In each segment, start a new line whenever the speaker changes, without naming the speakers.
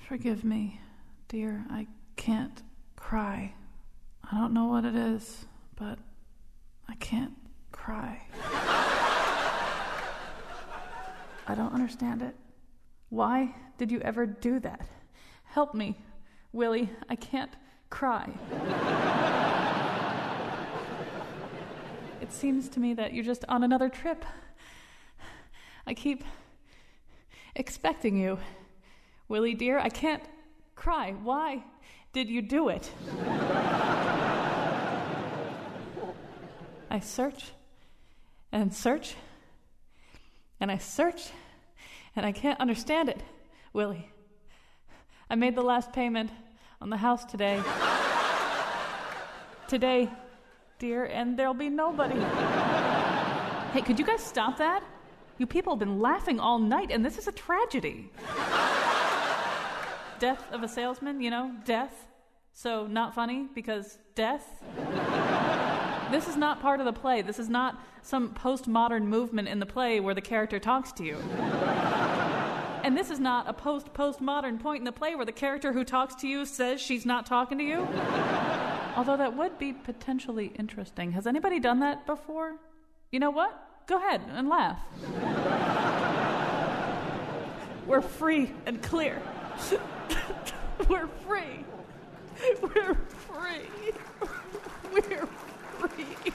Forgive me, dear. I can't cry. I don't know what it is, but I can't cry. I don't understand it. Why did you ever do that? Help me, Willie. I can't cry. It seems to me that you're just on another trip. I keep expecting you. Willie, dear, I can't cry. Why did you do it? I search and search and I search and I can't understand it, Willie. I made the last payment on the house today. Today, dear, and there'll be nobody. Hey, could you guys stop that? You people have been laughing all night, and this is a tragedy. Death of a salesman, death. So not funny because death. This is not part of the play. This is not some postmodern movement in the play where the character talks to you. And this is not a postmodern point in the play where the character who talks to you says she's not talking to you. Although that would be potentially interesting. Has anybody done that before? You know what? Go ahead and laugh. We're free and clear. We're free. We're free. We're free.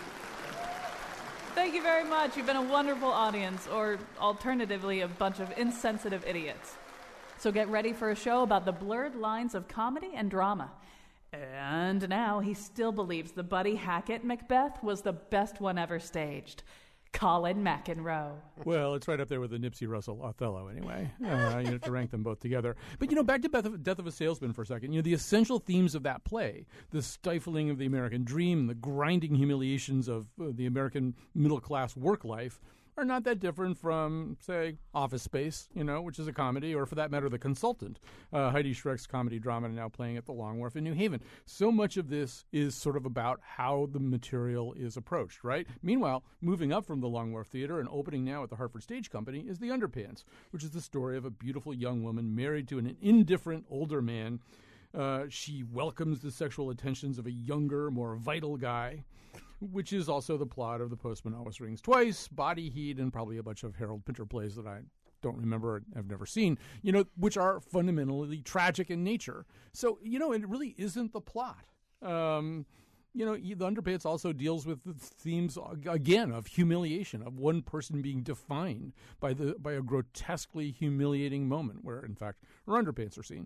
Thank you very much. You've been a wonderful audience, or alternatively, a bunch of insensitive idiots. So get ready for a show about the blurred lines of comedy and drama. And now he still believes the Buddy Hackett Macbeth was the best one ever staged. Colin McEnroe.
Well, it's right up there with the Nipsey Russell Othello anyway. You have to rank them both together. But, back to Death of a Salesman for a second. The essential themes of that play, the stifling of the American dream, the grinding humiliations of the American middle-class work life are not that different from, say, Office Space, which is a comedy, or for that matter, The Consultant, Heidi Schreck's comedy drama now playing at the Long Wharf in New Haven. So much of this is sort of about how the material is approached, right? Meanwhile, moving up from the Long Wharf Theater and opening now at the Hartford Stage Company is The Underpants, which is the story of a beautiful young woman married to an indifferent older man. She welcomes the sexual attentions of a younger, more vital guy, which is also the plot of The Postman Always Rings Twice, Body Heat, and probably a bunch of Harold Pinter plays that I don't remember or have never seen, which are fundamentally tragic in nature. So, it really isn't the plot. The Underpants also deals with the themes, again, of humiliation, of one person being defined by a grotesquely humiliating moment where, in fact, her underpants are seen.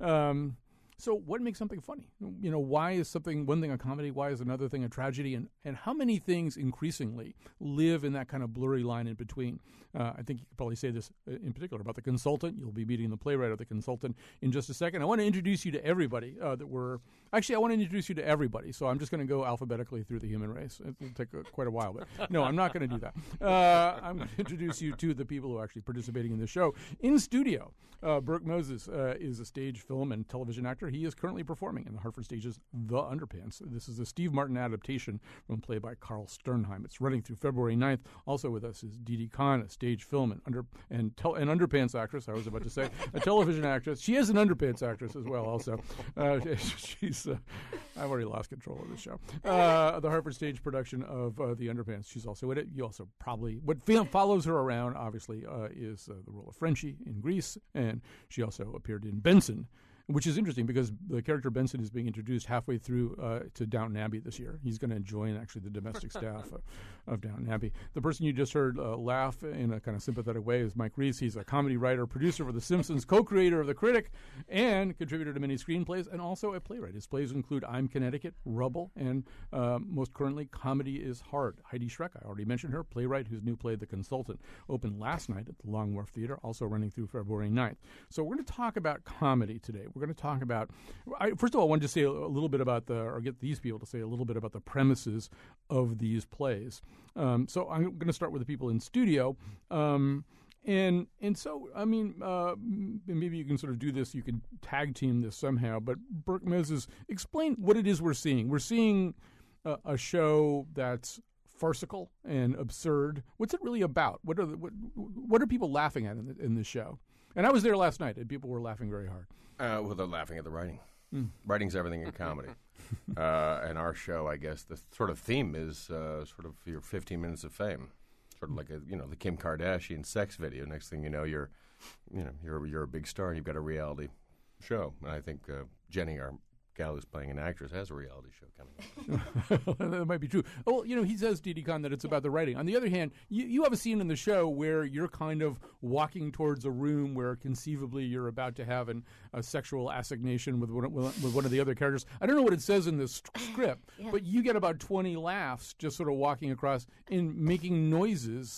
So what makes something funny? Why is one thing a comedy? Why is another thing a tragedy? And how many things increasingly live in that kind of blurry line in between? I think you could probably say this in particular about The Consultant. You'll be meeting the playwright of The Consultant in just a second. I want to introduce you to everybody I want to introduce you to everybody. So I'm just going to go alphabetically through the human race. It'll take quite a while. But no, I'm not going to do that. I'm going to introduce you to the people who are actually participating in the show. In studio, Burke Moses is a stage, film, and television actor. He is currently performing in the Hartford Stage's The Underpants. This is a Steve Martin adaptation from a play by Carl Sternheim. It's running through February 9th. Also with us is Didi Khan, a stage, film, and underpants actress. I was about to say a television actress. She is an underpants actress as well. Also, she's. I've already lost control of this show. The Hartford Stage production of The Underpants. She's also in it. You also probably what follows her around. Obviously, is the role of Frenchie in Grease, and she also appeared in Benson, which is interesting because the character Benson is being introduced halfway through to Downton Abbey this year. He's going to join, actually, the domestic staff of Downton Abbey. The person you just heard laugh in a kind of sympathetic way is Mike Reiss. He's a comedy writer, producer for The Simpsons, co-creator of The Critic, and contributor to many screenplays, and also a playwright. His plays include I'm Connecticut, Rubble, and most currently, Comedy is Hard. Heidi Schreck, I already mentioned her, playwright whose new play, The Consultant, opened last night at the Long Wharf Theater, also running through February 9th. So we're going to talk about comedy today. We're going to talk about, first of all, I wanted to say a little bit about or get these people to say a little bit about the premises of these plays. So I'm going to start with the people in studio. And so, I mean, maybe you can sort of do this, you can tag team this somehow, but Burke Moses, explain what it is we're seeing. We're seeing a show that's farcical and absurd. What's it really about? What are people laughing at in this show? And I was there last night, and people were laughing very hard.
Well, they're laughing at the writing. Writing's everything in comedy. And our show, I guess, the sort of theme is sort of your 15 minutes of fame. Sort of like the Kim Kardashian sex video. Next thing you know, you're a big star and you've got a reality show. And I think Jenny, our gal who's playing an actress, has a reality show coming up.
That might be true. Oh, he says, Didi Khan, that it's about the writing. On the other hand, you have a scene in the show where you're kind of walking towards a room where conceivably you're about to have a sexual assignation with one of the other characters. I don't know what it says in this script, but you get about 20 laughs just sort of walking across and making noises,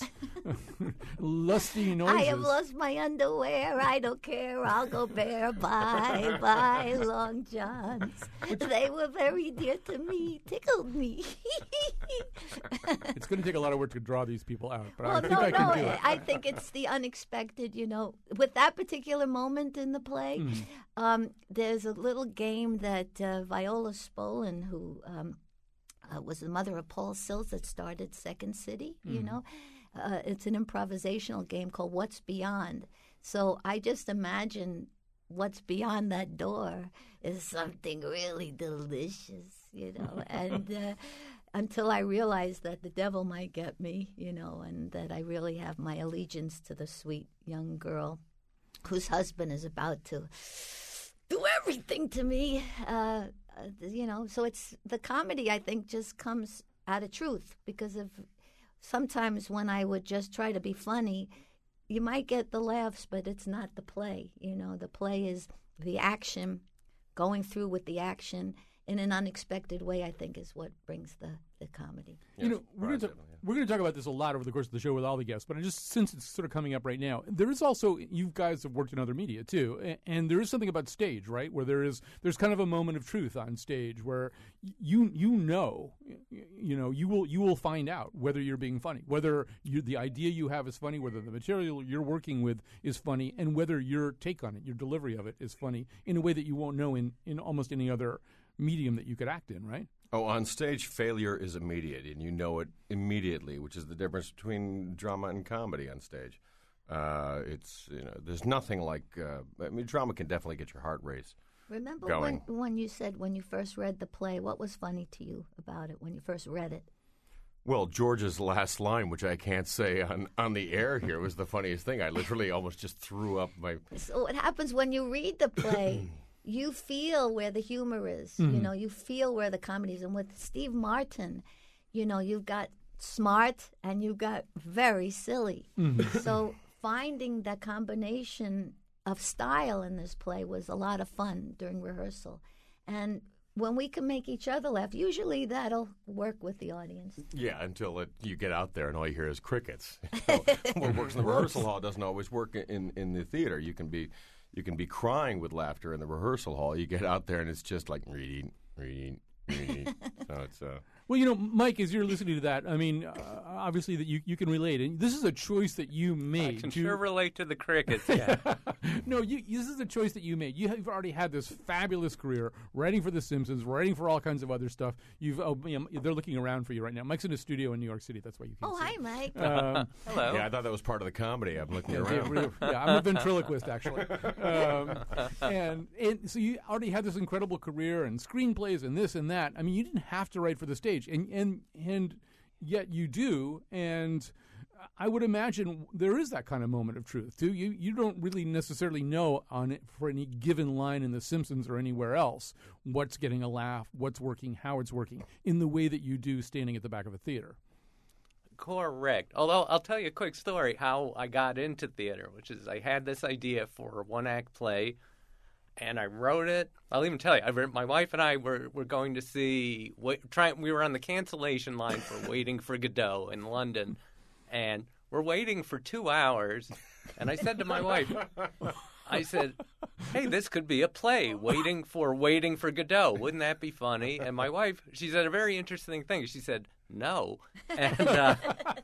lusty noises.
I have lost my underwear. I don't care. I'll go bare. Bye, bye, Long Johns. They were very dear to me. Tickled me.
It's going to take a lot of work to draw these people out, but
Well,
I think I can do it.
I think it's the unexpected, With that particular moment in the play, there's a little game that Viola Spolin, who was the mother of Paul Sills, that started Second City, it's an improvisational game called What's Beyond. So I just imagine what's beyond that door is something really delicious, and until I realize that the devil might get me, and that I really have my allegiance to the sweet young girl whose husband is about to do everything to me, so it's the comedy, I think, just comes out of truth, because of sometimes when I would just try to be funny, you might get the laughs, but it's not the play. The play is the action, going through with the action in an unexpected way, I think, is what brings the comedy.
Yes, we're going to talk about this a lot over the course of the show with all the guests, but since it's sort of coming up right now, there is also, you guys have worked in other media too, and there is something about stage, right, where there's kind of a moment of truth on stage where you will find out whether you're being funny, whether the idea you have is funny, whether the material you're working with is funny, and whether your take on it, your delivery of it is funny in a way that you won't know in almost any other medium that you could act in, right?
Oh, on stage, failure is immediate, and you know it immediately, which is the difference between drama and comedy on stage. There's nothing like, drama can definitely get your heart race
Remember
going.
when you said when you first read the play, what was funny to you about it when you first read it?
Well, George's last line, which I can't say on the air here, was the funniest thing. I literally almost just threw up my...
So what happens when you read the play, you feel where the humor is. You feel where the comedy is. And with Steve Martin, you've got smart and you've got very silly. So finding that combination of style in this play was a lot of fun during rehearsal. And when we can make each other laugh, usually that'll work with the audience.
Yeah, until you get out there and all you hear is crickets. What works in the rehearsal hall doesn't always work in the theater. You can be crying with laughter in the rehearsal hall. You get out there and it's just like reading. So it's
Well, Mike, as you're listening to that, I mean, obviously that you can relate, and this is a choice that you made.
I can sure relate to the crickets. Yeah.
No, this is a choice that you made. You've already had this fabulous career writing for The Simpsons, writing for all kinds of other stuff. They're looking around for you right now. Mike's in a studio in New York City. That's why you can't.
Oh, hi, Mike.
Hello.
Yeah, I thought that was part of the comedy. I'm looking around.
Yeah, I'm a ventriloquist, actually. And so you already had this incredible career and screenplays and this and that. I mean, you didn't have to write for the stage, and yet you do. And I would imagine there is that kind of moment of truth too. You don't really necessarily know for any given line in The Simpsons or anywhere else what's getting a laugh, what's working, how it's working, in the way that you do standing at the back of a theater.
Correct. Although I'll tell you a quick story how I got into theater, which is I had this idea for a one-act play, and I wrote it. I'll even tell you, my wife and I were going to see. We were on the cancellation line for Waiting for Godot in London, and we're waiting for 2 hours. And I said to my wife, I said, "Hey, this could be a play, Waiting for Godot. Wouldn't that be funny?" And my wife, she said a very interesting thing. She said, "No." And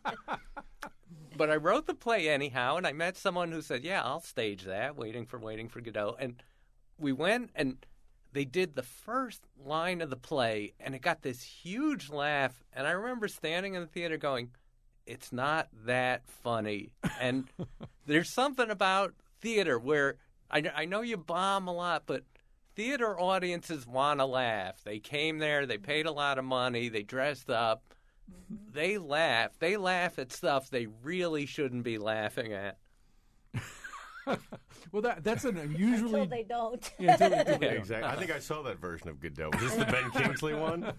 but I wrote the play anyhow, and I met someone who said, "Yeah, I'll stage that, Waiting for Godot." And we went, and they did the first line of the play, and it got this huge laugh. And I remember standing in the theater going, "It's not that funny." And there's something about theater where I know you bomb a lot, but theater audiences want to laugh. They came there, they paid a lot of money, they dressed up, they laugh. They laugh at stuff they really shouldn't be laughing at.
Well, that's an unusually...
Until they don't.
Yeah,
Yeah, exactly. I think I saw that version of Godot. Was this the Ben Kingsley one?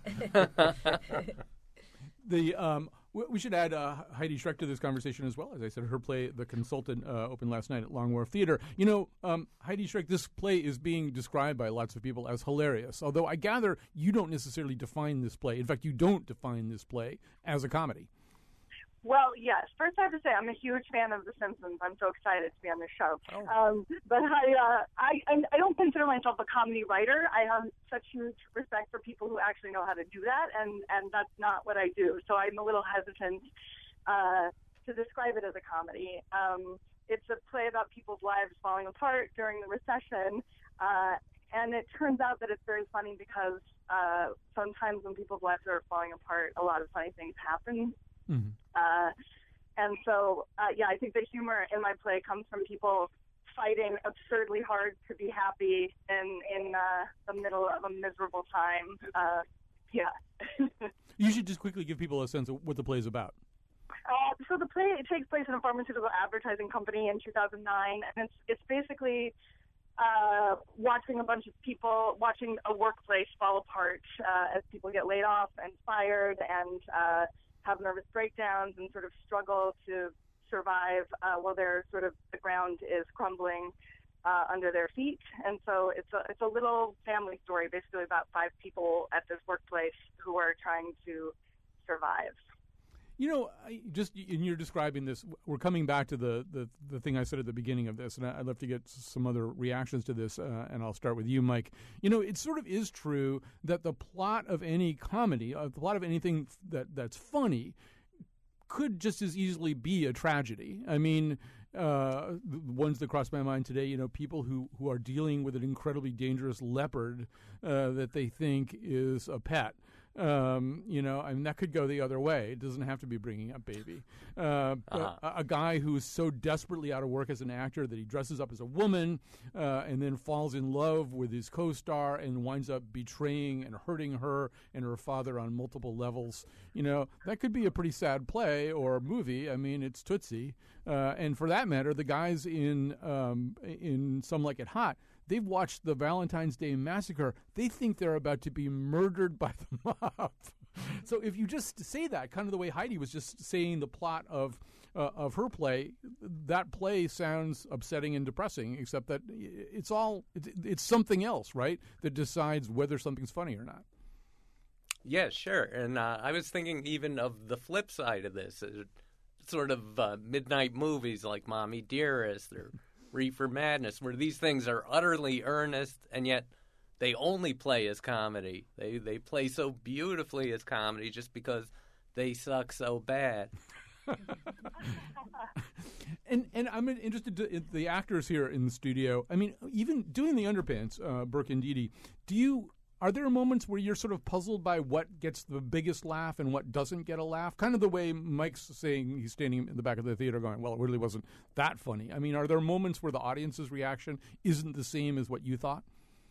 We should add Heidi Schreck to this conversation as well. As I said, her play, The Consultant, opened last night at Long Wharf Theater. Heidi Schreck, this play is being described by lots of people as hilarious, although I gather you don't necessarily define this play. In fact, you don't define this play as a comedy.
Well, yes. First, I have to say I'm a huge fan of The Simpsons. I'm so excited to be on this show.
Oh.
But I don't consider myself a comedy writer. I have such huge respect for people who actually know how to do that, and that's not what I do. So I'm a little hesitant to describe it as a comedy. It's a play about people's lives falling apart during the recession, and it turns out that it's very funny because sometimes when people's lives are falling apart, a lot of funny things happen.
Mm-hmm.
And so, I think the humor in my play comes from people fighting absurdly hard to be happy in the middle of a miserable time.
You should just quickly give people a sense of what the play is about.
So the play takes place in a pharmaceutical advertising company in 2009, and it's basically watching a workplace fall apart as people get laid off and fired and have nervous breakdowns and sort of struggle to survive while the ground is crumbling under their feet. And so it's a little family story, basically about 5 people at this workplace who are trying to survive.
You're describing this, we're coming back to the thing I said at the beginning of this, and I'd love to get some other reactions to this, and I'll start with you, Mike. It sort of is true that the plot of any comedy, the plot of anything that's funny, could just as easily be a tragedy. I mean, the ones that cross my mind today, people who are dealing with an incredibly dangerous leopard that they think is a pet. That could go the other way. It doesn't have to be Bringing Up Baby. A guy who's so desperately out of work as an actor that he dresses up as a woman and then falls in love with his co-star and winds up betraying and hurting her and her father on multiple levels. That could be a pretty sad play or movie. I mean, it's Tootsie. And for that matter, the guys in Some Like It Hot, they've watched the Valentine's Day Massacre. They think they're about to be murdered by the mob. So if you just say that, kind of the way Heidi was just saying the plot of her play, that play sounds upsetting and depressing, except that it's something else, right, that decides whether something's funny or not.
Yeah, sure. And I was thinking even of the flip side of this, sort of midnight movies like Mommy Dearest or Reefer Madness, where these things are utterly earnest, and yet they only play as comedy. They play so beautifully as comedy just because they suck so bad.
And I'm interested in the actors here in the studio. I mean, even doing the Underpants, Burke and Dede, are there moments where you're sort of puzzled by what gets the biggest laugh and what doesn't get a laugh? Kind of the way Mike's saying, he's standing in the back of the theater going, well, it really wasn't that funny. I mean, are there moments where the audience's reaction isn't the same as what you thought?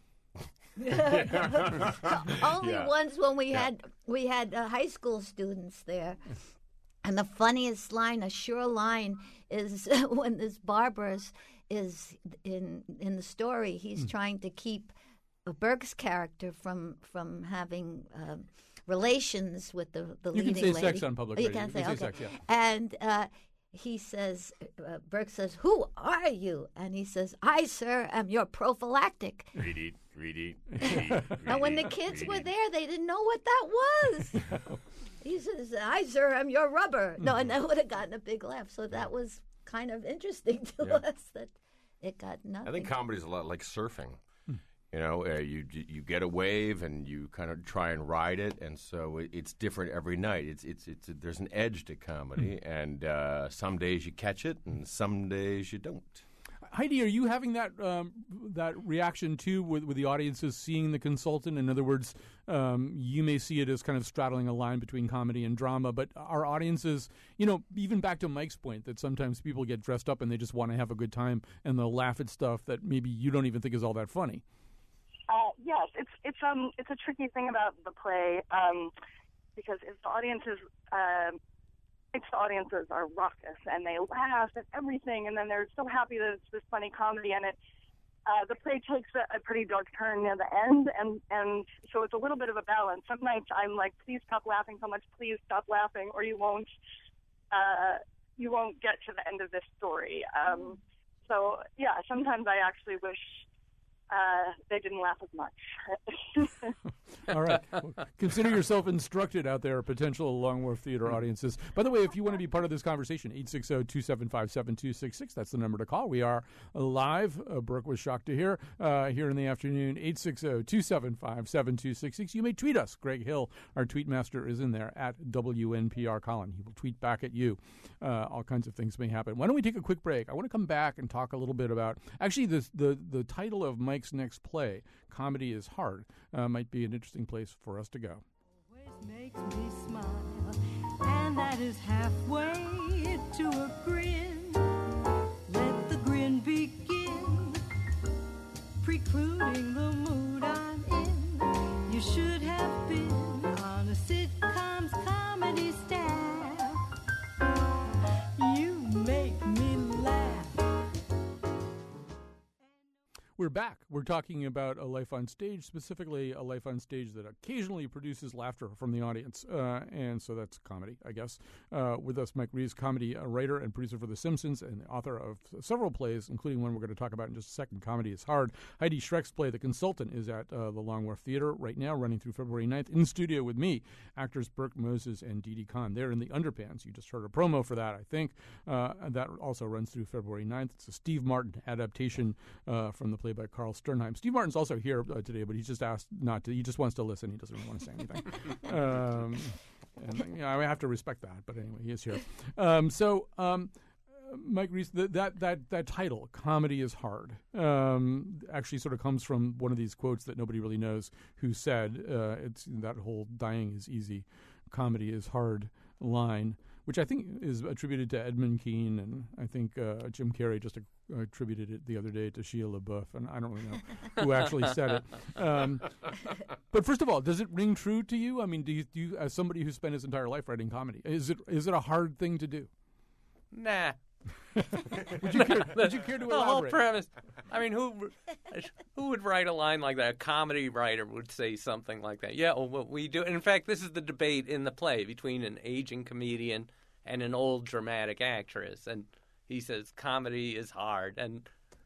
Only once when we had high school students there. And the funniest line, a sure line, is when this barber is in the story, he's trying to keep Burke's character from having relations with the leading lady.
You can say sex on public radio.
You can say, okay.
Sex, yeah.
And he says, Burke says, "Who are you?" And he says, "I, sir, am your prophylactic."
Read it.
And when the kids were there, they didn't know what that was. He says, "I, sir, am your rubber." No, and that would have gotten a big laugh. So that was kind of interesting to us that it got nothing.
I think comedy is a lot like surfing. You get a wave and you kind of try and ride it, and so it's different every night. There's an edge to comedy, and some days you catch it, and some days you don't.
Heidi, are you having that that reaction too with the audiences seeing the consultant? In other words, you may see it as kind of straddling a line between comedy and drama, but our audiences, even back to Mike's point that sometimes people get dressed up and they just want to have a good time and they'll laugh at stuff that maybe you don't even think is all that funny.
Yes, it's a tricky thing about the play because if the audiences are raucous and they laugh at everything, and then they're so happy that it's this funny comedy, and the play takes a pretty dark turn near the end, and so it's a little bit of a balance. Some nights I'm like, please stop laughing so much, please stop laughing, or you won't get to the end of this story. So yeah, sometimes I actually wish they didn't laugh as much.
All right. Well, consider yourself instructed out there, potential Long Wharf Theater audiences. By the way, if you want to be part of this conversation, 860-275-7266, that's the number to call. We are live. Brooke was shocked to hear here in the afternoon, 860-275-7266. You may tweet us. Greg Hill, our tweet master, is in there at WNPR Colin. He will tweet back at you. All kinds of things may happen. Why don't we take a quick break? I want to come back and talk a little bit about, actually, the title of Mike's next play, Comedy is Hard, might be an interesting place for us to go.
Always makes me smile, and that is halfway to a grin. Let the grin begin, precluding the mood I'm in. You should have been on a sitcom's comedy staff. You make me laugh.
We're back. We're talking about A Life on Stage, specifically a life on stage that occasionally produces laughter from the audience. And so that's comedy, I guess. With us, Mike Reiss, comedy writer and producer for The Simpsons and the author of several plays, including one we're going to talk about in just a second, Comedy is Hard. Heidi Schreck's play, The Consultant, is at the Long Wharf Theater right now, running through February 9th. In studio with me, actors Burke Moses and Didi Khan. They're in the Underpants. You just heard a promo for that, I think. That also runs through February 9th. It's a Steve Martin adaptation from the play by Carl Sternheim. Steve Martin's also here today, but he's just asked not to. He just wants to listen. He doesn't really want to say anything. And I have to respect that. But anyway, he is here. Mike Reiss, that title, Comedy is Hard, actually sort of comes from one of these quotes that nobody really knows who said. It's that whole "dying is easy, comedy is hard" line, which I think is attributed to Edmund Kean, and I think Jim Carrey just attributed it the other day to Shia LaBeouf, and I don't really know who actually said it. But first of all, does it ring true to you? I mean, do you, as somebody who spent his entire life writing comedy, is it a hard thing to do?
Nah.
Would you care to elaborate?
The whole premise. I mean, who would write a line like that? A comedy writer would say something like that. Yeah, well, what we do. In fact, this is the debate in the play between an aging comedian and an old dramatic actress, and he says comedy is hard, and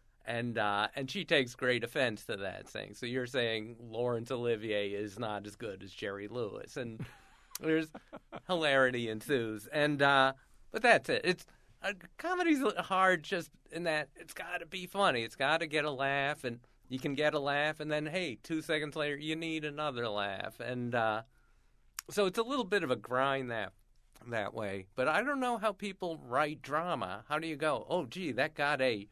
she takes great offense to that, saying, so you're saying Laurence Olivier is not as good as Jerry Lewis, and there's hilarity ensues, and but that's it. It's comedy's hard just in that it's got to be funny. It's got to get a laugh, and you can get a laugh, and then, hey, 2 seconds later, you need another laugh. And so it's a little bit of a grind that way. But I don't know how people write drama. How do you go, oh, gee, that got an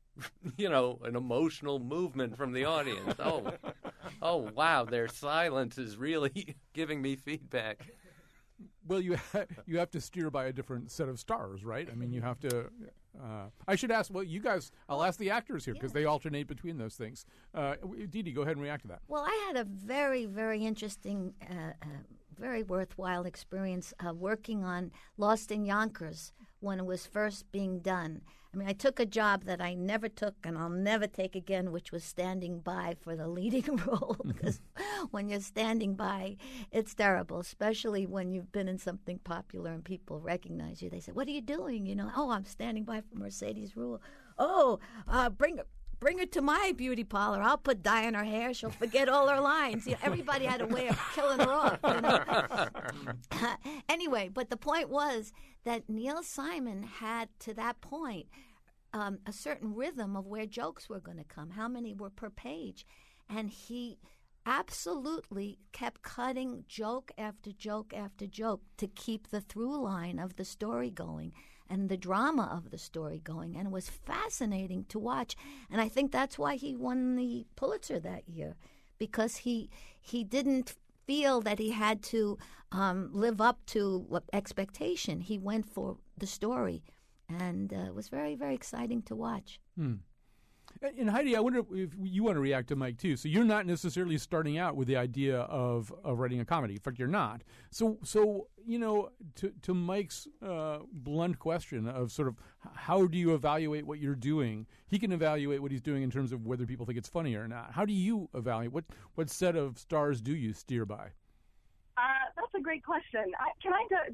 emotional movement from the audience. Oh, wow, their silence is really giving me feedback.
Well, you have to steer by a different set of stars, right? I mean, you have to. I should ask. Well, you guys. I'll ask the actors here because they alternate between those things. Didi, go ahead and react to that.
Well, I had a very, very interesting, very worthwhile experience working on Lost in Yonkers when it was first being done. I mean, I took a job that I never took and I'll never take again, which was standing by for the leading role. Because when you're standing by, it's terrible, especially when you've been in something popular and people recognize you. They say, what are you doing? Oh, I'm standing by for Mercedes Ruehl. Oh, bring her to my beauty parlor. I'll put dye in her hair. She'll forget all her lines. Everybody had a way of killing her off. Anyway, but the point was that Neil Simon had, to that point, a certain rhythm of where jokes were going to come, how many were per page. And he absolutely kept cutting joke after joke after joke to keep the through line of the story going. and the drama of the story going, and it was fascinating to watch. And I think that's why he won the Pulitzer that year, because he didn't feel that he had to live up to what expectation. He went for the story, and it was very, very exciting to watch.
And Heidi, I wonder if you want to react to Mike too. So you're not necessarily starting out with the idea of writing a comedy. In fact, you're not. So to Mike's blunt question of sort of how do you evaluate what you're doing? He can evaluate what he's doing in terms of whether people think it's funny or not. How do you evaluate? What set of stars do you steer by?
That's a great question. Can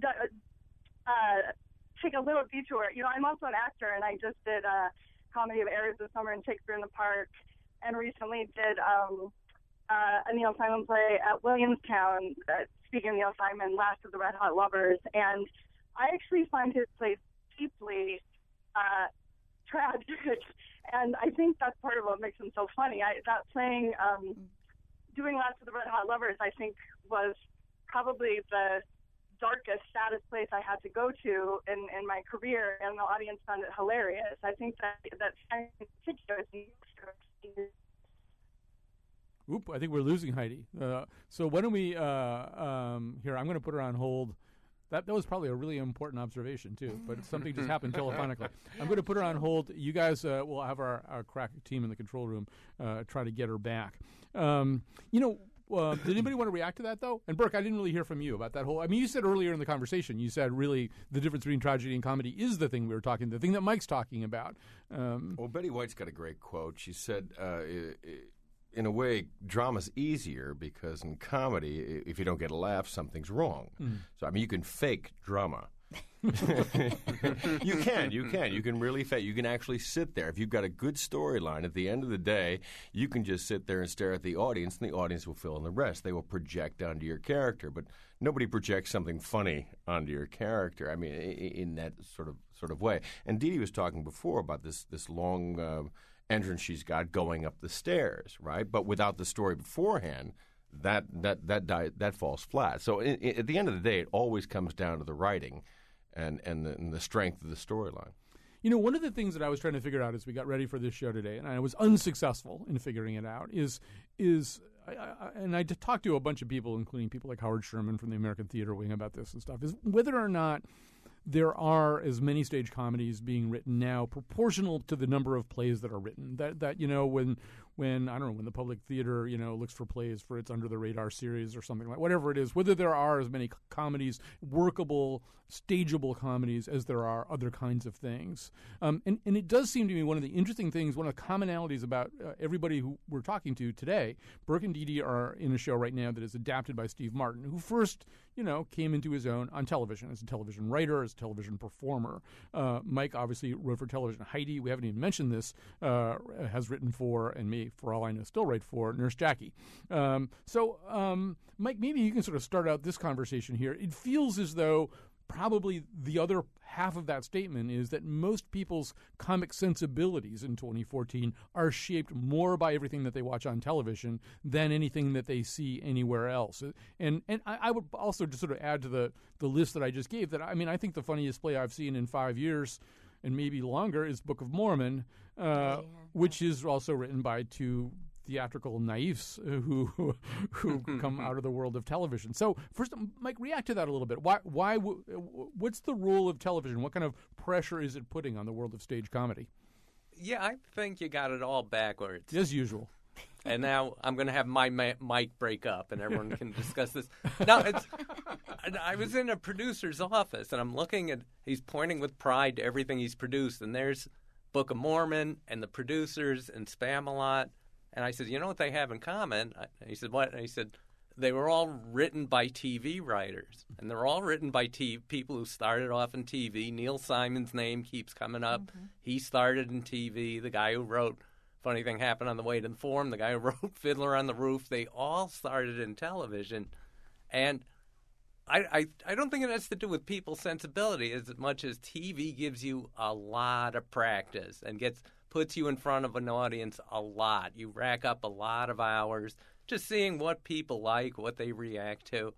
I take a little detour? I'm also an actor, and I just did Comedy of Errors this summer in Shakespeare in the Park, and recently did a Neil Simon play at Williamstown, speaking of Neil Simon, Last of the Red Hot Lovers, and I actually find his plays deeply tragic, and I think that's part of what makes him so funny. That playing, doing Last of the Red Hot Lovers, I think was probably the darkest, saddest place I had to go to in my career, and the audience found it hilarious. I think that in particular is
Oop, I think we're losing Heidi. So why don't we, here, I'm going to put her on hold. That was probably a really important observation, too, but something just happened telephonically. I'm going to put her on hold. You guys will have our crack team in the control room try to get her back. Did anybody want to react to that, though? And, Burke, I didn't really hear from you about that whole... I mean, you said earlier in the conversation, you said really the difference between tragedy and comedy is the thing the thing that Mike's talking about.
Well, Betty White's got a great quote. She said, in a way, drama's easier because in comedy, if you don't get a laugh, something's wrong. So, I mean, you can fake drama. You can really fake. You can actually sit there. If you've got a good storyline, at the end of the day, you can just sit there and stare at the audience, and the audience will fill in the rest. They will project onto your character, but nobody projects something funny onto your character. I mean, in that sort of way. And Dee Dee was talking before about this long entrance she's got going up the stairs, right? But without the story beforehand, that falls flat. So at the end of the day, it always comes down to the writing and the strength of the storyline.
One of the things that I was trying to figure out as we got ready for this show today, and I was unsuccessful in figuring it out, and I talked to a bunch of people, including people like Howard Sherman from the American Theater Wing about this and stuff, is whether or not there are as many stage comedies being written now proportional to the number of plays that are written. That when I don't know, when the Public Theater, looks for plays for its Under the Radar series or something like whatever it is, whether there are as many comedies, workable, stageable comedies as there are other kinds of things. And it does seem to me one of the interesting things, one of the commonalities about everybody who we're talking to today. Burke and Dee Dee are in a show right now that is adapted by Steve Martin, who first, came into his own on television as a television writer, as a television performer. Mike obviously wrote for television. Heidi, we haven't even mentioned this, has written for, and me, for all I know, still write for Nurse Jackie. Mike, maybe you can sort of start out this conversation here. It feels as though probably the other half of that statement is that most people's comic sensibilities in 2014 are shaped more by everything that they watch on television than anything that they see anywhere else. And I would also just sort of add to the list that I just gave that, I mean, I think the funniest play I've seen in 5 years and maybe longer is Book of Mormon, which is also written by two theatrical naifs who come out of the world of television. So first, Mike, react to that a little bit. What's the role of television? What kind of pressure is it putting on the world of stage comedy?
Yeah, I think you got it all backwards.
As usual.
And now I'm going to have my mic break up, and everyone can discuss this. No, I was in a producer's office, and I'm looking at, he's pointing with pride to everything he's produced, and there's Book of Mormon and the producers and Spamalot. And I said, you know what they have in common? He said, what? And he said, they were all written by TV writers. And they're all written by people who started off in TV. Neil Simon's name keeps coming up. Mm-hmm. He started in TV. The guy who wrote Funny Thing Happened on the Way to the Forum, the guy who wrote Fiddler on the Roof, they all started in television. And I don't think it has to do with people's sensibility as much as TV gives you a lot of practice and puts you in front of an audience a lot. You rack up a lot of hours just seeing what people like, what they react to.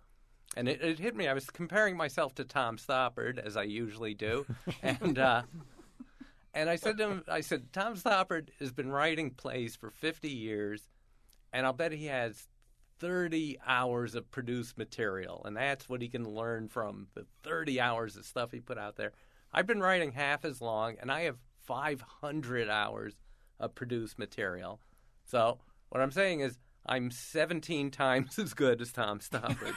And it hit me. I was comparing myself to Tom Stoppard, as I usually do. And I said to him, Tom Stoppard has been writing plays for 50 years, and I'll bet he has 30 hours of produced material. And that's what he can learn from the 30 hours of stuff he put out there. I've been writing half as long, and I have 500 hours of produced material. So what I'm saying is I'm 17 times as good as Tom Stoppard.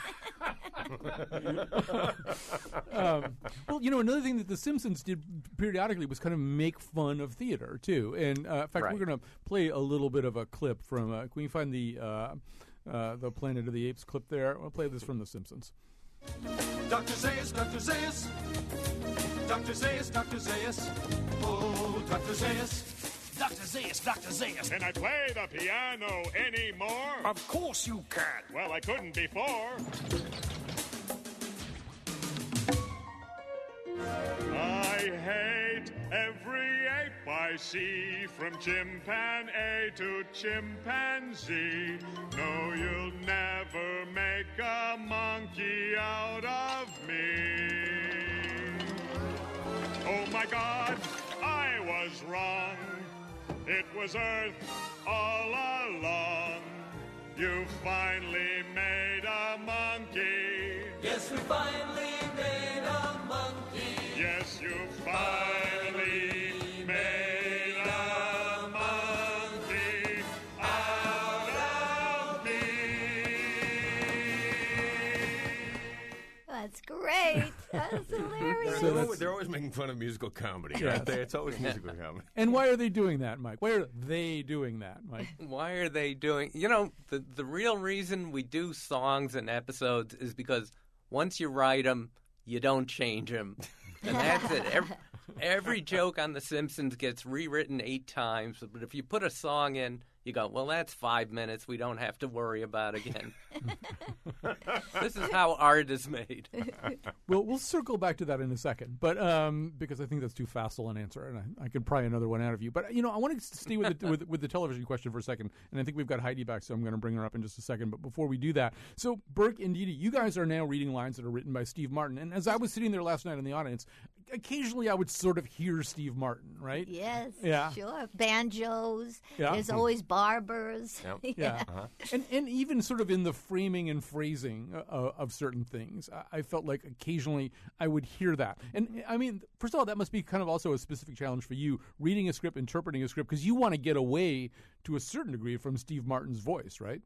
Well, another thing that The Simpsons did periodically was kind of make fun of theater, too. And, in fact,
Right.
we're going to play a little bit of a clip from, can we find the Planet of the Apes clip there? We'll play this from The Simpsons.
Dr. Zayas, Dr. Zayas. Dr. Zayas, Dr. Zayas. Oh, Dr. Zayas. Dr. Zayas, Dr. Zayas.
Can I play the piano anymore?
Of course you can.
Well, I couldn't before. I hate every ape I see, from chimpanzee to chimpanzee. No, you'll never make a monkey out of me. Oh my God, I was wrong. It was Earth all along. You finally made a monkey.
Yes, we finally made a monkey.
Yes, you finally made a monkey out of me.
That's great. That's hilarious.
So
They're always making fun of musical comedy,
Yes.
right? It's always musical comedy.
And why are they doing that, Mike? Why are they doing that, Mike?
Why are they doing... the real reason we do songs and episodes is because once you write them, you don't change them. And that's it. Every joke on The Simpsons gets rewritten 8 times, but if you put a song in, you go, well, that's 5 minutes. We don't have to worry about again. This is how art is made.
Well, we'll circle back to that in a second, but because I think that's too facile an answer, and I could pry another one out of you. But I want to stay with the television question for a second, and I think we've got Heidi back, so I'm going to bring her up in just a second. But before we do that, so Burke and Didi, you guys are now reading lines that are written by Steve Martin, and as I was sitting there last night in the audience, occasionally I would sort of hear Steve Martin, right?
Yes,
Yeah.
sure. Banjos.
Yeah.
There's always barbers.
Yep.
Yeah, and even sort of in the framing and phrasing of certain things, I felt like occasionally I would hear that. And I mean, first of all, that must be kind of also a specific challenge for you, reading a script, interpreting a script, because you want to get away to a certain degree from Steve Martin's voice, right?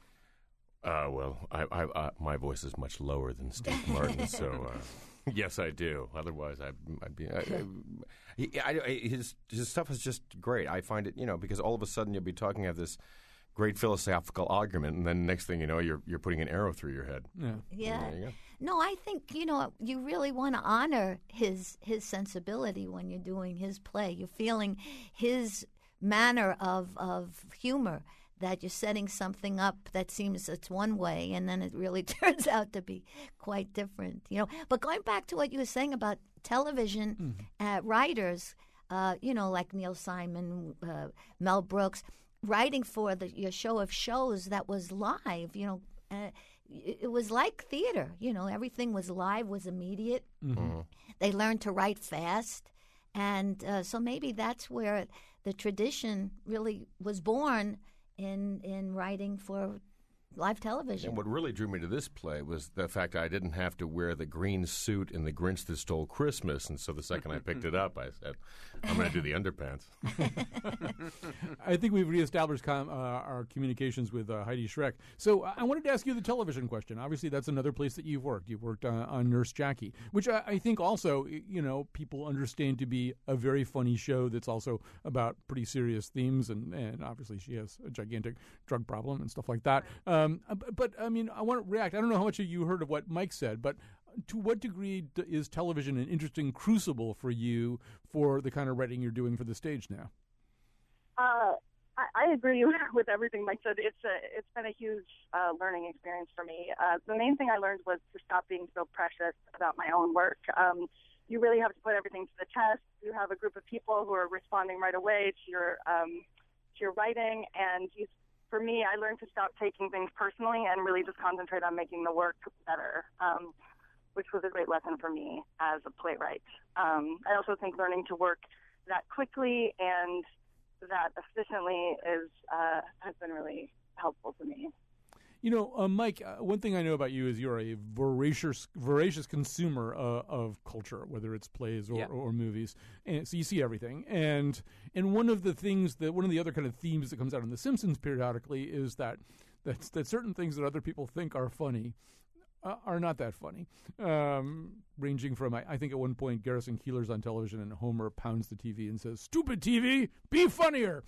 Well, my voice is much lower than Steve Martin, so yes, I do. Otherwise, I'd be. His stuff is just great. I find it, because all of a sudden you'll be talking of this great philosophical argument, and then next thing you know, you're putting an arrow through your head.
Yeah.
Yeah.
There you go.
No, I think, you really want to honor his sensibility when you're doing his play. You're feeling his manner of humor, that you're setting something up that seems it's one way, and then it really turns out to be quite different. But going back to what you were saying about television writers, like Neil Simon, Mel Brooks, writing for your show of shows that was live, it was like theater. Everything was live, was immediate.
Mm-hmm.
They learned to write fast. And so maybe that's where the tradition really was born in writing for live television.
And what really drew me to this play was the fact I didn't have to wear the green suit in The Grinch That Stole Christmas. And so the second I picked it up, I said, I'm going to do the underpants.
I think we've reestablished our communications with Heidi Schreck. So I wanted to ask you the television question. Obviously, that's another place that you've worked. You've worked on Nurse Jackie, which I think also, people understand to be a very funny show that's also about pretty serious themes. And obviously, she has a gigantic drug problem and stuff like that. But I mean, I want to react. I don't know how much you heard of what Mike said, but to what degree is television an interesting crucible for you for the kind of writing you're doing for the stage now?
I agree with everything Mike said. It's been a huge learning experience for me. The main thing I learned was to stop being so precious about my own work. You really have to put everything to the test. You have a group of people who are responding right away to your writing, and for me, I learned to stop taking things personally and really just concentrate on making the work better, which was a great lesson for me as a playwright. I also think learning to work that quickly and that efficiently has been really helpful to me.
You know, Mike, one thing I know about you is you're a voracious consumer of culture, whether it's plays or movies, and so you see everything. And one of the other kind of themes that comes out in The Simpsons periodically is that certain things that other people think are funny are not that funny. Ranging from, I think at one point, Garrison Keillor's on television and Homer pounds the TV and says, "Stupid TV, be funnier."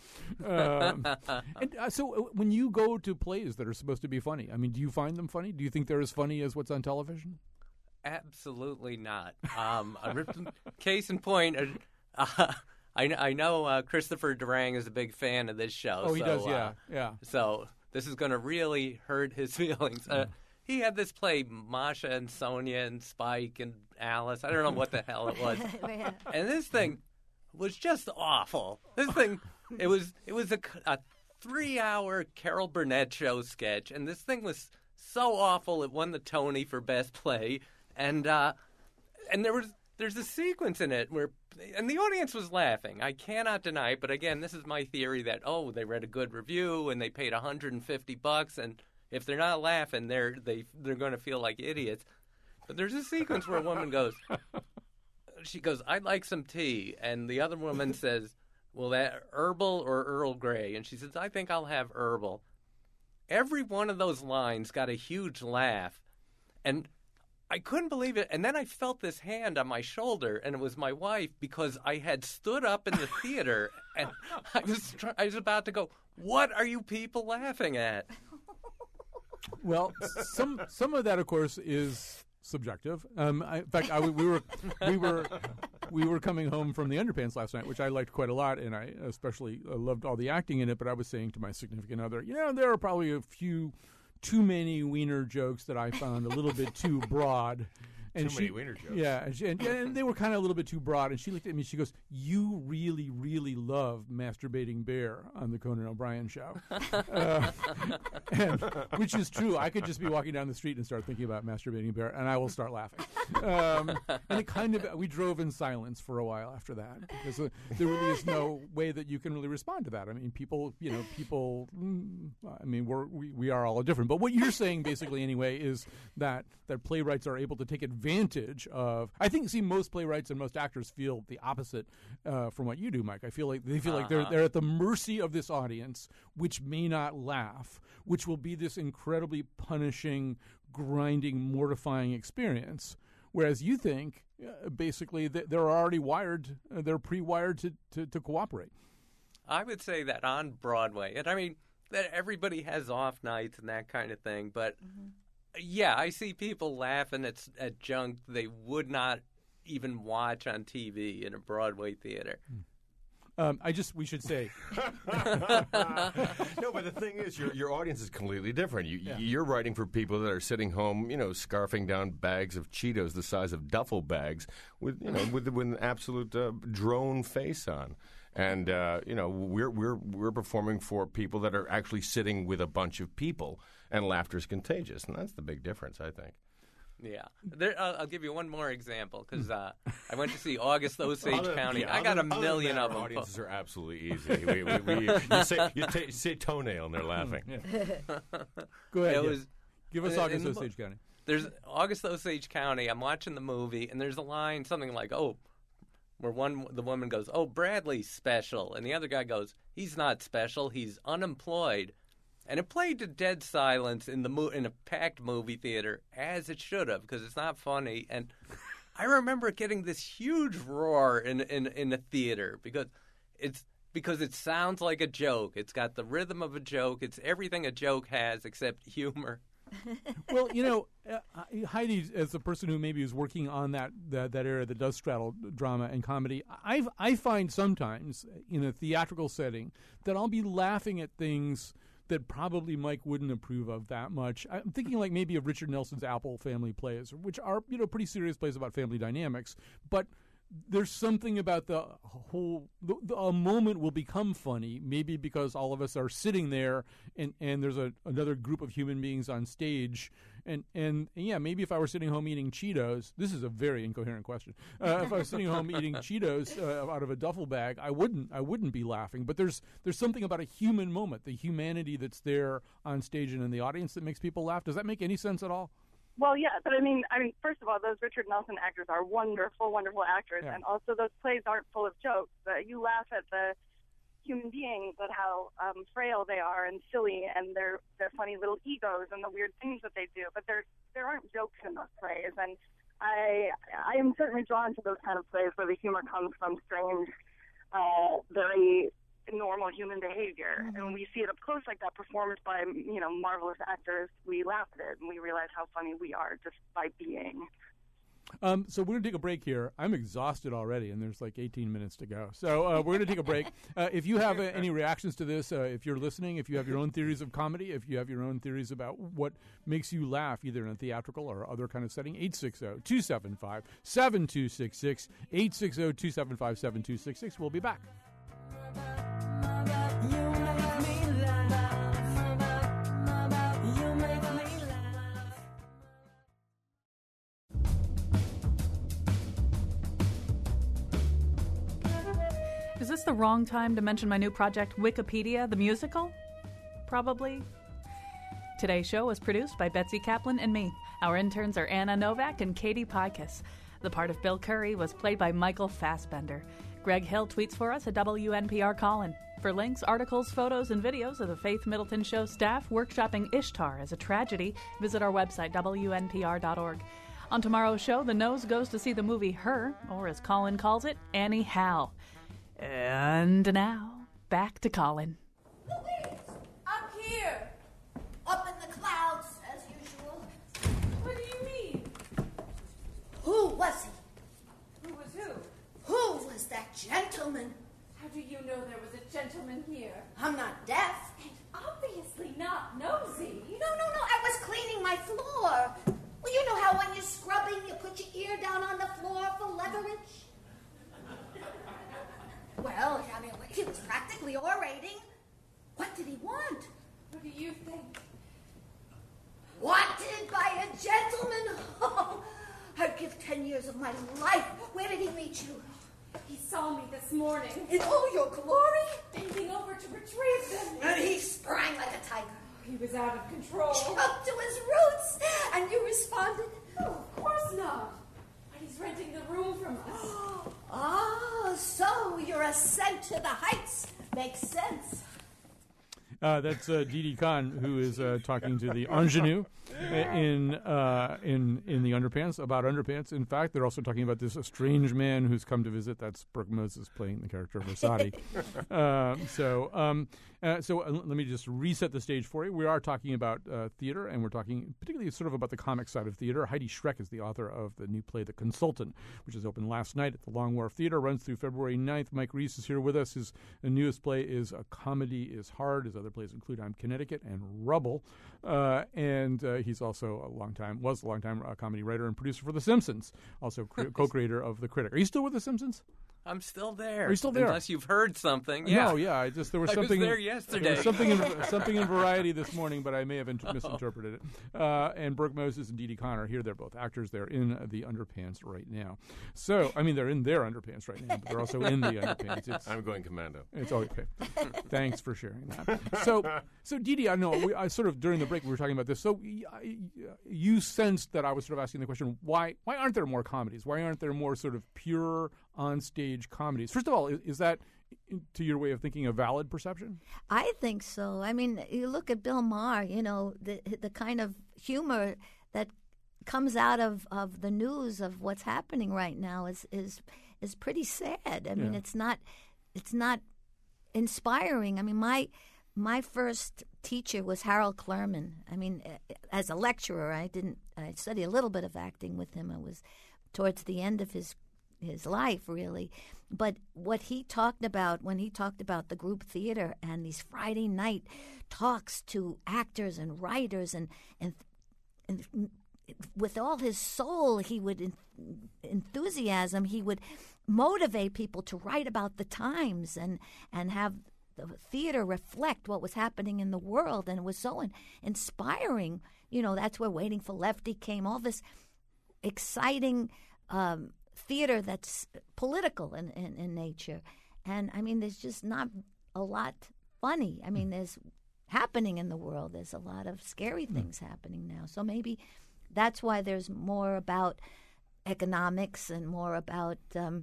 So when you go to plays that are supposed to be funny, I mean, do you find them funny? Do you think they're as funny as what's on television?
Absolutely not. Case in point, I know Christopher Durang is a big fan of this show.
Oh, he does, yeah.
So this is going to really hurt his feelings. He had this play, Masha and Sonia and Spike and Alice. I don't know what the hell it was. And this thing was just awful. This thing, it was a 3-hour Carol Burnett show sketch, and this thing was so awful it won the Tony for Best Play. And there's a sequence in it where, and the audience was laughing. I cannot deny it, but again, this is my theory that they read a good review and they paid $150 and if they're not laughing, they're going to feel like idiots. But there's a sequence where a woman goes, "I'd like some tea," and the other woman says, "Well, that herbal or Earl Grey?" And she says, "I think I'll have herbal." Every one of those lines got a huge laugh, and I couldn't believe it. And then I felt this hand on my shoulder, and it was my wife because I had stood up in the theater, and I was about to go, "What are you people laughing at?"
Well, some of that, of course, is subjective. In fact, we were coming home from The Underpants last night, which I liked quite a lot, and I especially loved all the acting in it. But I was saying to my significant other, there are probably a few too many wiener jokes that I found a little bit too broad. And
many wiener jokes.
Yeah, and they were kind of a little bit too broad. And she looked at me, she goes, "You really, really love Masturbating Bear on the Conan O'Brien show." Which is true. I could just be walking down the street and start thinking about Masturbating Bear, and I will start laughing. And we drove in silence for a while after that, because there really is no way that you can really respond to that. I mean, people, I mean, we are all different. But what you're saying, basically, anyway, is that playwrights are able to take advantage of. I think, most playwrights and most actors feel the opposite from what you do, Mike. I feel like they feel like they're at the mercy of this audience, which may not laugh, which will be this incredibly punishing, grinding, mortifying experience. Whereas you think, basically, that they're already wired, they're pre-wired to cooperate.
I would say that on Broadway, and I mean that everybody has off nights and that kind of thing, but. Yeah, I see people laughing at junk they would not even watch on TV in a Broadway theater.
We should say.
No, but the thing is, your audience is completely different. You're writing for people that are sitting home, scarfing down bags of Cheetos the size of duffel bags with an absolute drone face on. And we're performing for people that are actually sitting with a bunch of people, and laughter's contagious, and that's the big difference, I think.
Yeah, I'll give you one more example because I went to see August Osage County. I got a million of them.
Audiences are absolutely easy. You say toenail, and they're laughing.
Go ahead. Give us August Osage County.
There's August Osage County. I'm watching the movie, and there's a line, something like, where the woman goes, "Oh, Bradley's special," and the other guy goes, "He's not special. He's unemployed." And it played to dead silence in a packed movie theater, as it should have, because it's not funny. And I remember getting this huge roar in a theater because it sounds like a joke. It's got the rhythm of a joke. It's everything a joke has except humor.
Well, Heidi, as a person who maybe is working on that area that does straddle drama and comedy, I find sometimes in a theatrical setting that I'll be laughing at things that probably Mike wouldn't approve of that much. I'm thinking like maybe of Richard Nelson's Apple family plays, which are pretty serious plays about family dynamics, but there's something about the whole a moment will become funny, maybe because all of us are sitting there and there's another group of human beings on stage, and yeah, maybe if I were sitting home eating Cheetos, this is a very incoherent question. If I was sitting home eating Cheetos out of a duffel bag, I wouldn't be laughing. But there's something about a human moment, the humanity that's there on stage and in the audience that makes people laugh. Does that make any sense at all?
Well, yeah, but I mean, first of all, those Richard Nelson actors are wonderful, wonderful actors, and also those plays aren't full of jokes. You laugh at the human beings, at how frail they are and silly, and their funny little egos and the weird things that they do. But there aren't jokes in those plays, and I am certainly drawn to those kind of plays where the humor comes from strange, very normal human behavior. And when we see it up close like that, performed by marvelous actors, we laugh at it and we realize how funny we are just by being.
So we're going to take a break here. I'm exhausted already, and there's like 18 minutes to go. So we're going to take a break. If you have any reactions to this, if you're listening, if you have your own theories of comedy, if you have your own theories about what makes you laugh, either in a theatrical or other kind of setting, 860-275-7266, 860-275-7266. We'll be back.
Is this the wrong time to mention my new project, Wikipedia, the musical? Probably. Today's show was produced by Betsy Kaplan and me. Our interns are Anna Novak and Katie Pikus. The part of Bill Curry was played by Michael Fassbender. Greg Hill tweets for us at WNPR Colin. For links, articles, photos, and videos of the Faith Middleton Show staff workshopping Ishtar as a tragedy, visit our website, WNPR.org. On tomorrow's show, the nose goes to see the movie Her, or as Colin calls it, Annie Hal. And now, back to Colin.
Louise! Up here! Up in the clouds, as usual.
What do you mean?
Who was he?
Who was who?
Who was that gentleman?
How do you know there was a gentleman here?
I'm not deaf.
And obviously not nosy.
No, I was cleaning my floor. Well, you know how when you're scrubbing, you put your ear down on the floor for leverage? Well, I mean, he was practically orating. What did he want?
What do you think?
Wanted by a gentleman? Oh, I'd give 10 years of my life. Where did he meet you?
He saw me this morning.
In all your glory?
Bending over to retrieve them.
And he sprang like a tiger.
He was out of control.
Up to his roots. And you responded?
No, of course not. But he's renting the room from us.
Oh, so your ascent to the heights makes sense.
That's Didi Khan, who is talking to the ingenue in the Underpants, about Underpants. In fact, they're also talking about this strange man who's come to visit. That's Brooke Moses playing the character of Versati. So let me just reset the stage for you. We are talking about theater, and we're talking particularly sort of about the comic side of theater. Heidi Schreck is the author of the new play, The Consultant, which is opened last night at the Long Wharf Theater, runs through February 9th. Mike Reese is here with us. His newest play is A Comedy is Hard. His other plays include I'm Connecticut and Rubble. And he's also was a longtime comedy writer and producer for The Simpsons, also co-creator of The Critic. Are you still with The Simpsons?
I'm still there.
Are you still there?
Unless you've heard something. Yeah.
No, yeah. There was something.
I was there yesterday.
There was something in Variety this morning, but I may have misinterpreted it. And Brooke Moses and Didi Khan are here. They're both actors. They're in the Underpants right now. So, I mean, they're in their Underpants right now, but they're also in the Underpants.
I'm going commando.
It's okay. Thanks for sharing that. So Didi, I know I sort of during the break we were talking about this. So you sensed that I was sort of asking the question: why aren't there more comedies? Why aren't there more sort of pure on-stage comedies? First of all, is that, to your way of thinking, a valid perception?
I think so. I mean, you look at Bill Maher, the kind of humor that comes out of the news of what's happening right now is pretty sad. I mean, it's not inspiring. I mean, my first teacher was Harold Clurman. I mean, as a lecturer, I studied a little bit of acting with him. I was towards the end of his life, really. But what he talked about when he talked about the group theater and these Friday night talks to actors and writers and with all his soul, he would enthusiasm, he would motivate people to write about the times and have the theater reflect what was happening in the world. And it was so inspiring. You know, that's where Waiting for Lefty came, all this exciting theater that's political in nature. And, I mean, there's just not a lot funny. I mean, there's happening in the world. There's a lot of scary things happening now. So maybe that's why there's more about economics and more about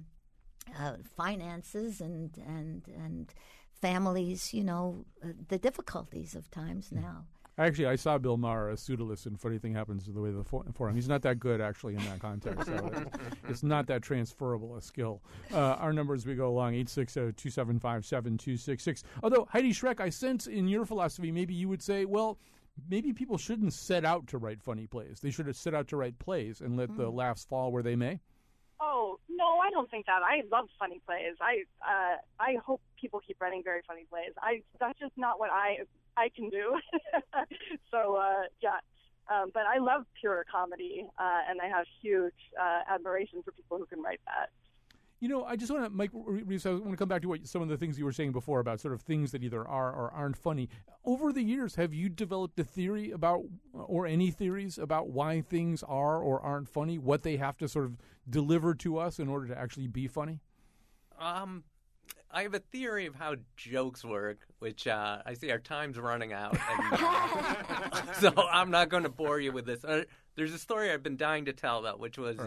finances and families, you know, the difficulties of times now.
Actually, I saw Bill Maher as Pseudolus, and funny thing happens to the way of the forum. He's not that good, actually, in that context. So it's not that transferable a skill. Our numbers as we go along, 860-275-7266. Although, Heidi Schreck, I sense in your philosophy, maybe you would say, well, maybe people shouldn't set out to write funny plays. They should have set out to write plays and let the laughs fall where they may.
Oh, no, I don't think that. I love funny plays. I hope people keep writing very funny plays. That's just not what I can do. So, yeah. But I love pure comedy, and I have huge admiration for people who can write that.
You know, I just want to, Mike Reiss, I want to come back to some of the things you were saying before about sort of things that either are or aren't funny. Over the years, have you developed a theory about, or any theories about why things are or aren't funny, what they have to sort of deliver to us in order to actually be funny?
I have a theory of how jokes work, which I see our time's running out, and, so I'm not going to bore you with this. There's a story I've been dying to tell, though, which was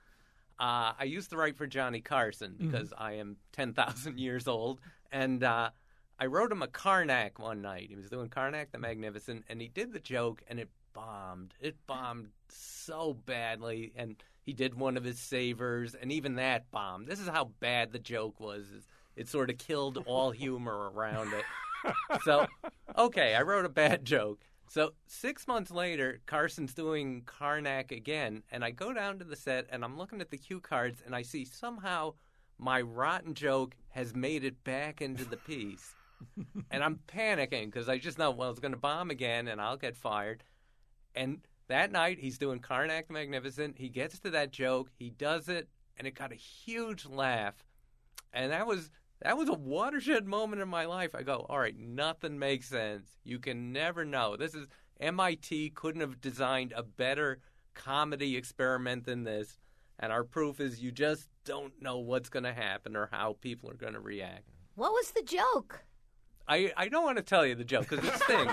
I used to write for Johnny Carson because I am 10,000 years old, and I wrote him a Karnak one night. He was doing Karnak the Magnificent, and he did the joke, and it bombed. It bombed so badly, and he did one of his savers, and even that bombed. This is how bad the joke was. It sort of killed all humor around it. So, okay, I wrote a bad joke. So 6 months later, Carson's doing Karnak again, and I go down to the set, and I'm looking at the cue cards, and I see somehow my rotten joke has made it back into the piece. And I'm panicking because I just know, well, it's going to bomb again, and I'll get fired. And that night, he's doing Karnak the Magnificent. He gets to that joke. He does it, and it got a huge laugh. And that was a watershed moment in my life. I go, all right, nothing makes sense. You can never know. This is MIT couldn't have designed a better comedy experiment than this. And our proof is you just don't know what's going to happen or how people are going to react.
What was the joke?
I don't want to tell you the joke because it stinks.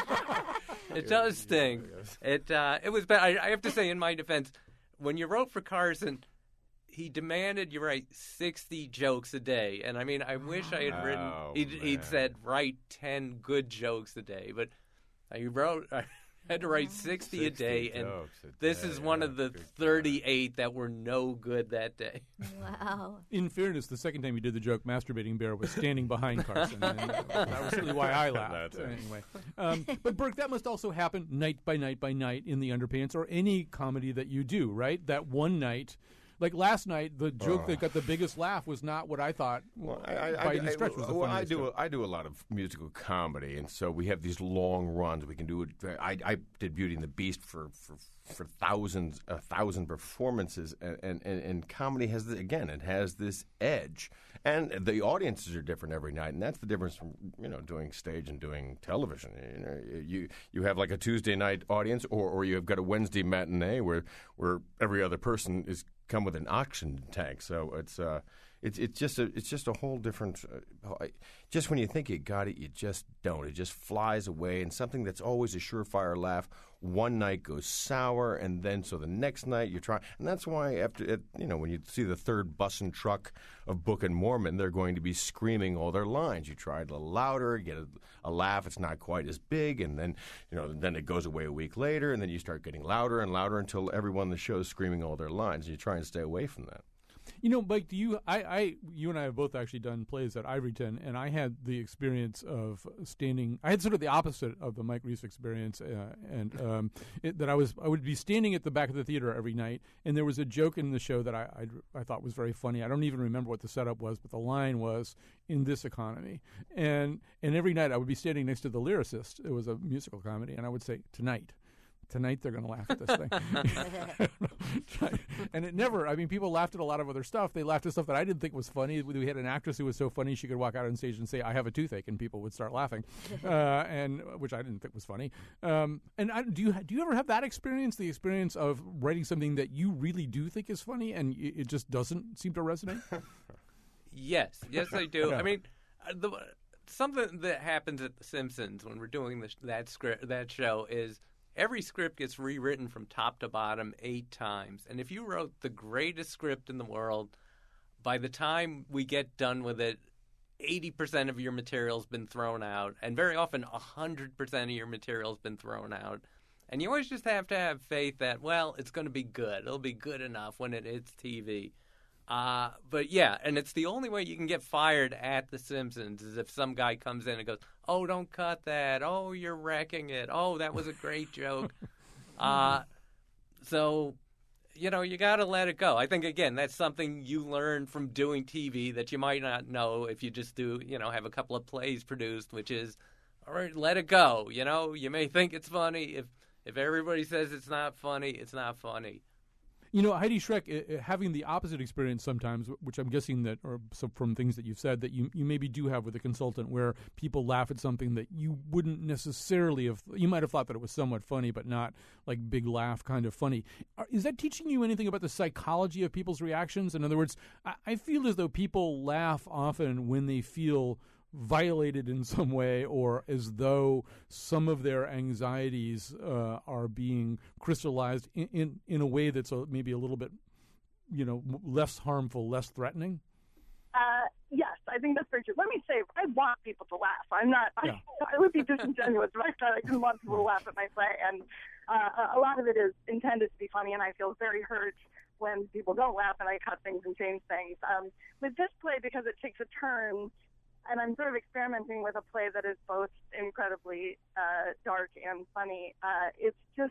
It does stink. It was bad. I have to say, in my defense, when you wrote for Carson, he demanded you write 60 jokes a day. And I mean, I wish I had written, he'd said write 10 good jokes a day. But I had to write 60 a day. And this is one of the 38 that were no good that day.
Wow.
In fairness, the second time you did the joke, Masturbating Bear was standing behind Carson. And that was really why I laughed. Anyway. But, Burke, that must also happen night by night by night in the Underpants or any comedy that you do, right? That one night. Like last night, the joke that got the biggest laugh was not what I thought by any stretch was the funniest joke.
I do a lot of musical comedy, and so we have these long runs. We can do it. I did Beauty and the Beast for 1,000 performances, and comedy has it has this edge, and the audiences are different every night, and that's the difference from doing stage and doing television. You have like a Tuesday night audience, or you have got a Wednesday matinee where every other person is come with an oxygen tank, so it's just a whole different. Just when you think you got it, you just don't. It just flies away, and something that's always a surefire laugh, one night goes sour, and then so the next night you try, and that's why after when you see the third bus and truck of Book and Mormon, they're going to be screaming all their lines. You try it a little louder, get a laugh. It's not quite as big, and then then it goes away a week later, and then you start getting louder and louder until everyone in the show is screaming all their lines. And you try and stay away from that.
Mike, you and I have both actually done plays at Ivoryton, and I had the experience of standing. I had sort of the opposite of the Mike Reiss experience, that I would be standing at the back of the theater every night, and there was a joke in the show that I thought was very funny. I don't even remember what the setup was, but the line was, "In this economy," and every night I would be standing next to the lyricist. It was a musical comedy, and I would say, "Tonight Tonight they're going to laugh at this thing. And it never, I mean, people laughed at a lot of other stuff. They laughed at stuff that I didn't think was funny. We had an actress who was so funny she could walk out on stage and say, "I have a toothache," and people would start laughing, and which I didn't think was funny. Do you ever have that experience, the experience of writing something that you really do think is funny and it just doesn't seem to resonate?
Yes, I do.
Yeah.
I mean, something that happens at The Simpsons when we're doing that show is every script gets rewritten from top to bottom 8 times. And if you wrote the greatest script in the world, by the time we get done with it, 80% of your material's been thrown out. And very often 100% of your material's been thrown out. And you always just have to have faith that, well, it's going to be good. It'll be good enough when it hits TV. But yeah, and it's the only way you can get fired at The Simpsons is if some guy comes in and goes, "Oh, don't cut that. Oh, you're wrecking it. Oh, that was a great joke." So, you got to let it go. I think, again, that's something you learn from doing TV that you might not know if you just do, have a couple of plays produced, which is, all right, let it go. You may think it's funny. If everybody says it's not funny, it's not funny.
Heidi Schreck, having the opposite experience sometimes, which I'm guessing that, or from things that you've said, that you maybe do have with a consultant, where people laugh at something that you wouldn't necessarily have, you might have thought that it was somewhat funny, but not like big laugh kind of funny. Is that teaching you anything about the psychology of people's reactions? In other words, I feel as though people laugh often when they feel violated in some way, or as though some of their anxieties are being crystallized in a way that's maybe a little bit, less harmful, less threatening.
Yes, I think that's very true. Let me say, I want people to laugh. I'm not.
Yeah.
I would be disingenuous if I thought I didn't want people to laugh at my play, and a lot of it is intended to be funny, and I feel very hurt when people don't laugh and I cut things and change things. With this play, because it takes a turn, and I'm sort of experimenting with a play that is both incredibly dark and funny. It's just,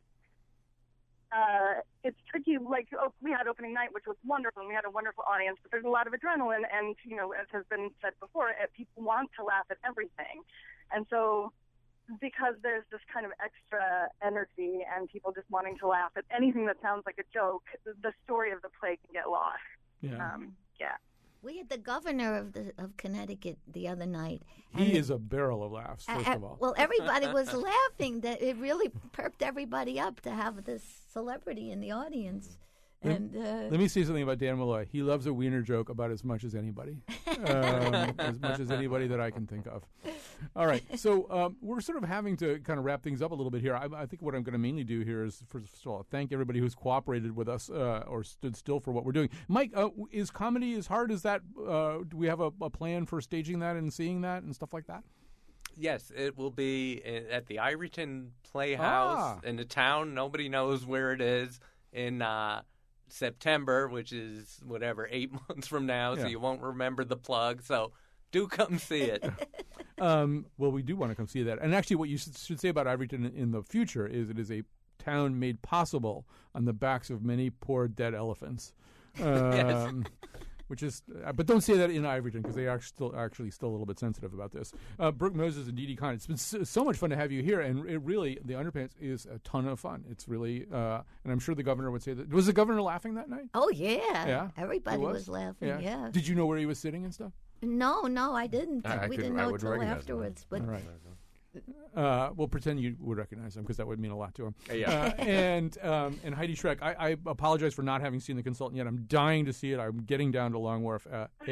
it's tricky. Like, we had opening night, which was wonderful, and we had a wonderful audience, but there's a lot of adrenaline, and, as has been said before, people want to laugh at everything. And so, because there's this kind of extra energy and people just wanting to laugh at anything that sounds like a joke, the story of the play can get lost.
Yeah.
Yeah.
We had the governor of Connecticut the other night.
He is a barrel of laughs, first of all.
Well, everybody was laughing. That it really perked everybody up to have this celebrity in the audience. And
let me say something about Dan Malloy. He loves a wiener joke about as much as anybody, as much as anybody that I can think of. All right, so we're sort of having to kind of wrap things up a little bit here. I think what I'm going to mainly do here is, first of all, thank everybody who's cooperated with us or stood still for what we're doing. Mike, is comedy as hard as that? Do we have a plan for staging that and seeing that and stuff like that?
Yes, it will be at the Iryton Playhouse in the town. Nobody knows where it is in September, which is 8 months from now, so you won't remember the plug. So do come see it.
Well, we do want to come see that. And actually, what you should say about Iryton in the future is it is a town made possible on the backs of many poor dead elephants.
Yes.
Which is, but don't say that in Iryton because they are still a little bit sensitive about this. Brooke Moses and Didi Kahn, it's been so much fun to have you here, and it really, the Underpants is a ton of fun. It's really, and I'm sure the governor would say that. Was the governor laughing that night?
Oh yeah,
yeah,
everybody was laughing. Yeah.
Did you know where he was sitting and stuff?
No, I didn't. We didn't know until afterwards. But
all right. We'll pretend you would recognize him because that would mean a lot to him.
Yeah.
And Heidi Schreck, I apologize for not having seen The Consultant yet. I'm dying to see it. I'm getting down to Long Wharf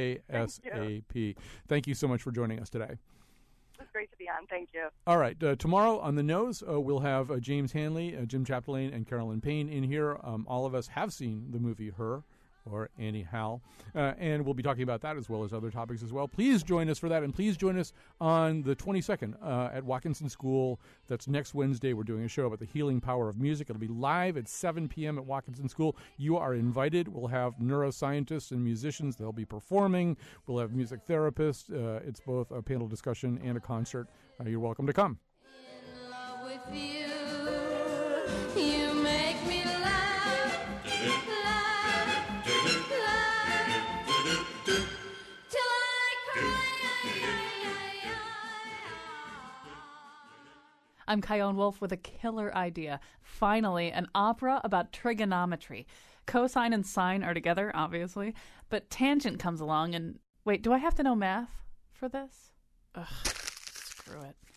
ASAP. Thank you so much for joining us today.
It's great to be on. Thank you.
All right. Tomorrow on The Nose, we'll have James Hanley, Jim Chapdelaine, and Carolyn Payne in here. All of us have seen the movie Her, or Annie Howell, and we'll be talking about that as well as other topics as well. Please join us for that, and please join us on the 22nd at Watkinson School. That's next Wednesday. We're doing a show about the healing power of music. It'll be live at 7 p.m. at Watkinson School. You are invited. We'll have neuroscientists and musicians. They'll be performing. We'll have music therapists. It's both a panel discussion and a concert. You're welcome to come.
In love with you, you make me laugh, laugh, laugh, till I cry.
I'm Kyone Wolf with a killer idea. Finally, an opera about trigonometry. Cosine and sine are together, obviously, but tangent comes along and... Wait, do I have to know math for this? Ugh, screw it.